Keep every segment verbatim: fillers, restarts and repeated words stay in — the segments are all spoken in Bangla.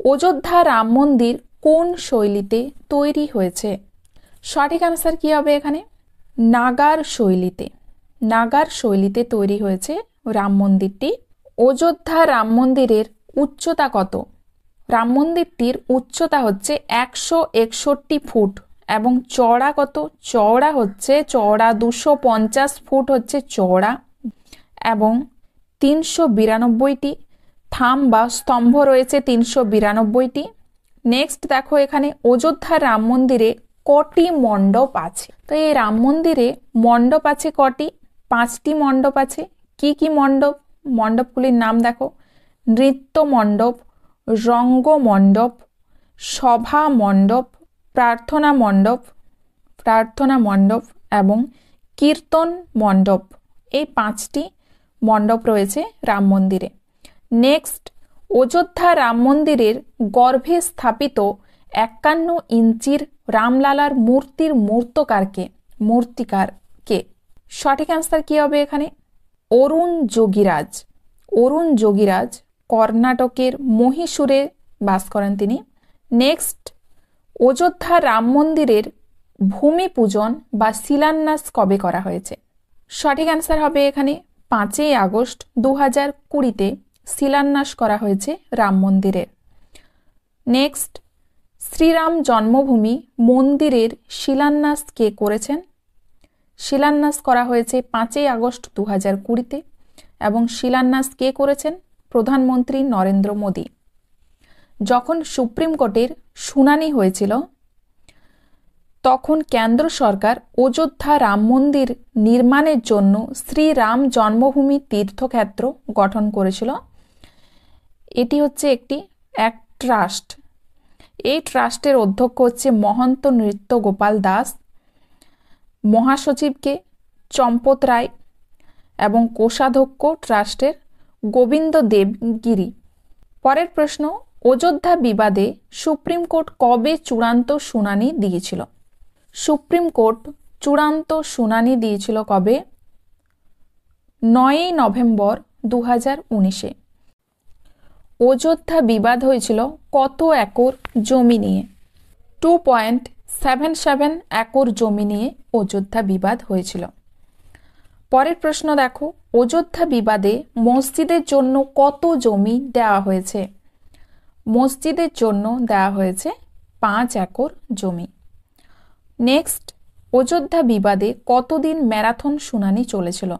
অযোধ্যা রাম মন্দির কোন শৈলীতে তৈরি হয়েছে? সঠিক আনসার কি হবে এখানে? নাগার শৈলীতে। নাগার শৈলীতে তৈরি হয়েছে রাম মন্দিরটি। অযোধ্যা রাম মন্দিরের উচ্চতা কত? রাম মন্দিরটির উচ্চতা হচ্ছে একশো একষট্টি ফুট এবং চওড়া কত? চওড়া হচ্ছে চওড়া দুশো পঞ্চাশ ফুট হচ্ছে চওড়া এবং তিনশো বিরানব্বইটি থাম বা স্তম্ভ রয়েছে তিনশো বিরানব্বইটি। নেক্সট দেখো এখানে অযোধ্যা রাম মন্দিরে কটি মণ্ডপ আছে? তো এই রাম মন্দিরে মণ্ডপ আছে কটি? পাঁচটি মণ্ডপ আছে। কি কি মণ্ডপ? মণ্ডপগুলির নাম দেখো, নৃত্য মণ্ডপ, রঙ্গ মণ্ডপ, সভা মণ্ডপ, প্রার্থনা মণ্ডপ প্রার্থনা মণ্ডপ এবং কীর্তন মণ্ডপ। এই পাঁচটি মণ্ডপ রয়েছে রাম মন্দিরে। নেক্সট, অযোধ্যা রাম মন্দিরের গর্ভে স্থাপিত একান্ন ইঞ্চির রামলালার মূর্তির মূর্তকারকে মূর্তিকারকে সঠিক অ্যান্সার কি হবে এখানে? অরুণ যোগীরাজ। অরুণ যোগীরাজ কর্ণাটকের মহীশূরে বাস করেন তিনি। নেক্সট, অযোধ্যা রাম মন্দিরের ভূমি পূজন বা শিলান্যাস কবে করা হয়েছে? সঠিক অ্যান্সার হবে এখানে পাঁচই আগস্ট দু হাজার কুড়িতে শিলান্যাস করা হয়েছে রাম মন্দিরের। নেক্সট, শ্রীরাম জন্মভূমি মন্দিরের শিলান্যাস কে করেছেন? শিলান্যাস করা হয়েছে পাঁচই আগস্ট দু হাজার কুড়িতে এবং শিলান্যাস কে করেছেন? প্রধানমন্ত্রী নরেন্দ্র মোদী। যখন সুপ্রিম কোর্টের শুনানি হয়েছিল তখন কেন্দ্র সরকার অযোধ্যা রাম মন্দির নির্মাণের জন্য শ্রীরাম জন্মভূমি তীর্থক্ষেত্র গঠন করেছিল। এটি হচ্ছে একটি এক ট্রাস্ট। এই ট্রাস্টের অধ্যক্ষ হচ্ছে মহন্ত নৃত্য গোপাল দাস, মহাসচিবকে চম্পত রায় এবং কোষাধ্যক্ষ ট্রাস্টের গোবিন্দ দেবগিরি। পরের প্রশ্ন, অযোধ্যা বিবাদে সুপ্রিম কোর্ট কবে চূড়ান্ত শুনানি দিয়েছিল? সুপ্রিম কোর্ট চূড়ান্ত শুনানি দিয়েছিল কবে? নয়ই নভেম্বর দু হাজার উনিশে। অযোধ্যা বিবাদ হয়েছিল কত একর জমি নিয়ে? Two point seven seven acre জমি নিয়ে অযোধ্যা বিবাদ হয়েছিল। পরের প্রশ্ন দেখো, অযোধ্যা বিবাদে মসজিদের জন্য কত জমি দেওয়া হয়েছে? মসজিদের জন্য দেওয়া হয়েছে পাঁচ একর জমি। নেক্সট, অযোধ্যা বিবাদে কতদিন ম্যারাথন শুনানি চলেছিল?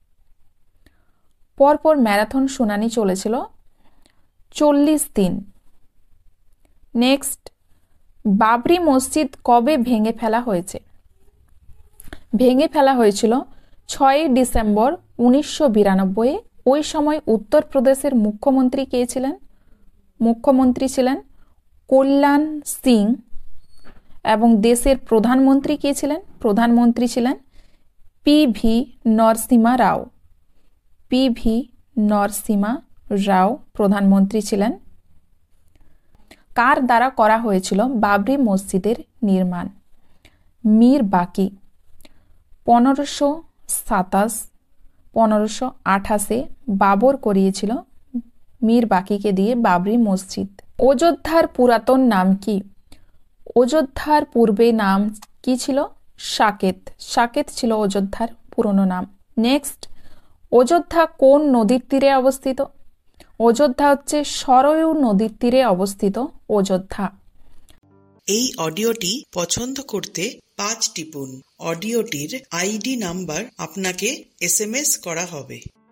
পরপর ম্যারাথন শুনানি চলেছিল চল্লিশ দিন। নেক্সট, বাবরি মসজিদ কবে ভেঙে ফেলা হয়েছে? ভেঙে ফেলা হয়েছিল ছয়ই ডিসেম্বর উনিশশো বিরানব্বই। ওই সময় উত্তরপ্রদেশের মুখ্যমন্ত্রী কে ছিলেন? মুখ্যমন্ত্রী ছিলেন কল্যাণ সিং এবং দেশের প্রধানমন্ত্রী কে ছিলেন? প্রধানমন্ত্রী ছিলেন P V Narasimha Rao. P V Narasimha Rao প্রধানমন্ত্রী ছিলেন। কার দ্বারা করা হয়েছিল বাবরি মসজিদের নির্মাণ? মীর বাকি। পনেরোশো সাতাশ পনেরোশো আঠাশে বাবর করিয়েছিল মীর বাকিকে দিয়ে বাবরি মসজিদ। অযোধ্যার পুরাতন নাম কি? অযোধ্যার পূর্বে নাম কি ছিল? সাকেত। সাকেত ছিল অযোধ্যার পুরনো নাম। নেক্সট, অযোধ্যা কোন নদীর তীরে অবস্থিত? অযোধ্যা হচ্ছে সরয়ূ নদীর তীরে অবস্থিত অযোধ্যা। এই অডিওটি পছন্দ করতে পাঁচ টিপুন। অডিওটির আইডি নাম্বার আপনাকে এস এম এস করা হবে।